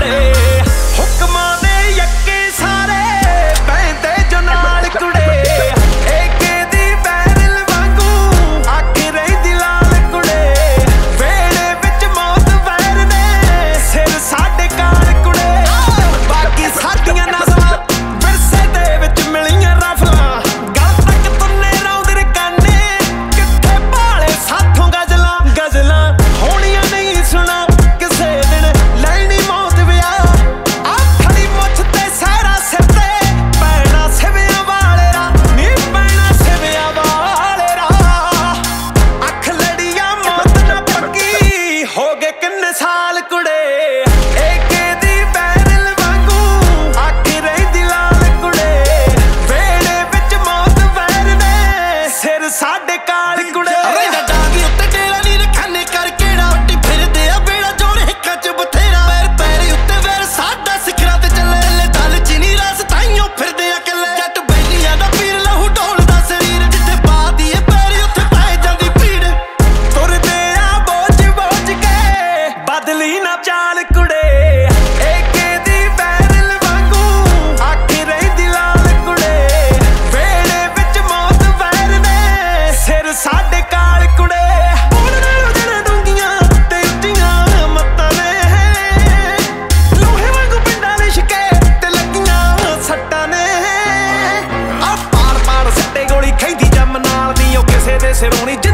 कुड़े हुक्मां दे यक्के सारे पैंदे जो नाल कुड़े एके दी बैरल वांगू अख रहिंदी लाल कुड़े वेड़े विच मौत वैर ने सिर साडे काल कुड़े बाकी साडियां नज़मां विरसे दे विच मिलियां रफलां गल तक तुन्ने रौंदे काने कित्थे भाले साथों गजलां गजलां होणियां नहीं सुना किसे दिन लैनी मौत विया आ खड़ी मुछ ते सहरा सिर ते पैना सिवियां वाले रा नी पैना सिवियां वाले रा अख लड़िया मौत ना पक्की हो गए किन्ने साल कुड़े एके दी बैरल वांगू अख रहिंदी लाल कुड़े वेड़े विच मौत वैर ने सिर साडे काल कुड़े डागी उत्ते डेरा नी रखाने कर केड़ा वट्टी फिरदे आ बेड़ा जोड़ हिक्कां च बथेरा पैर पैरी उत्ते वैर साडा सिखरा ते चले ले दल चीनी रस ताइयों फिरदे आ कल्ले जट बैलियां दा पीर लहू ढोलदा शरीर जिथे पा दीए पैरी उत्थे पै जांदी पीड़ तुरदे आ बोझ के बदली ना चाल कुड़े एके दी बैरल वांगू अख रहिंदी लाल कुड़े वेड़े विच मौत वैर ने सिर साडे काल कुड़े बोल नालों जड़ डूंगियां ते उत्तियां मत्तां ने लोहे वांगू पिंडां लिशके ते लगियां सट्टां ने आ पार पार सट्टे गोली खैंदी जम नाल दी ओ किसे दे सिरों नी